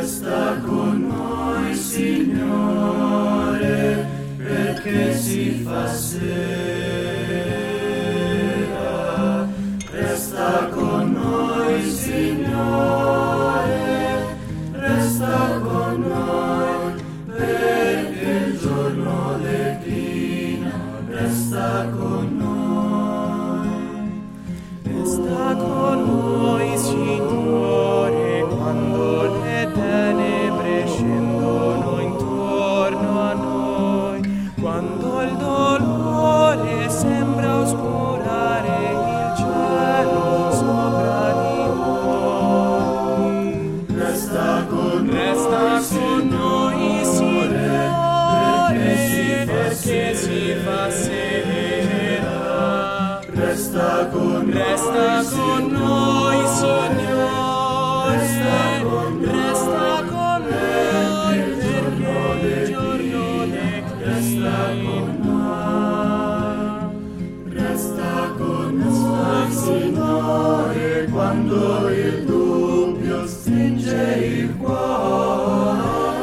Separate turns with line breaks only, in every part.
Resta con noi, Signore, perché si fa sera. Resta con noi, Signore, resta con noi, perché il giorno declina. Resta con noi.
Resta con noi, Signore, quando le tenebre scendono intorno a noi, quando il dolore sembra oscurare il cielo sopra di noi.
Resta con
noi, Signore, perché si fa sera.
Resta con
noi, Signore, resta con noi, perché il giorno declina.
Resta con noi, Signore, quando il dubbio stringe il cuore,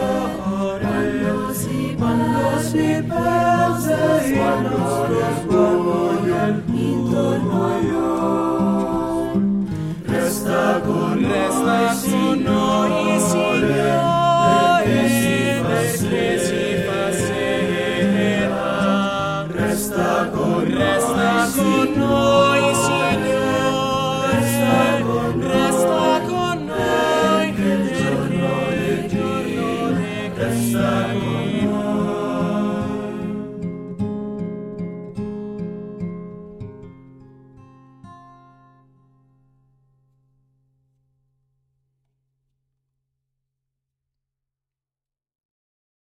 quando si perde il orgoglio intorno a noi. Resta con noi,